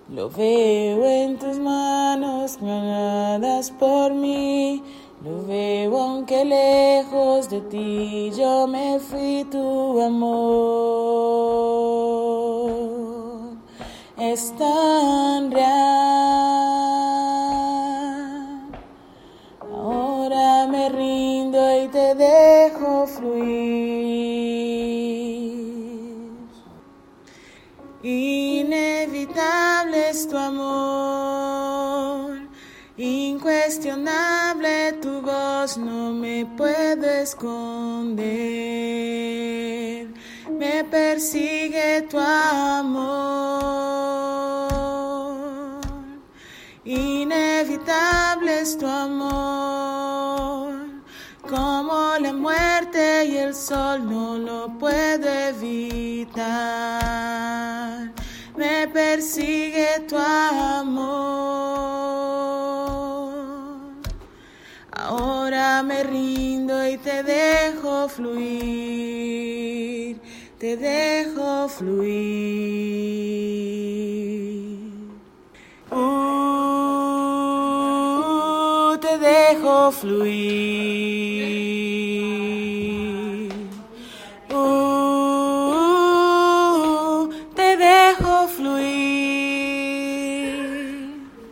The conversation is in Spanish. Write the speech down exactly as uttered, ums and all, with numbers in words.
Lo veo en tus manos ganadas por mí. Lo veo aunque lejos de ti yo me fui, tu amor es tan real. Ahora me rindo y te dejo fluir. Inevitable es tu amor, incuestionable tu voz, no me puedo esconder. Me persigue tu amor, inevitable es tu amor, como la muerte y el sol no lo puedo evitar. Me persigue tu amor. Ahora me rindo y te dejo fluir, te dejo fluir. Uh, te dejo fluir.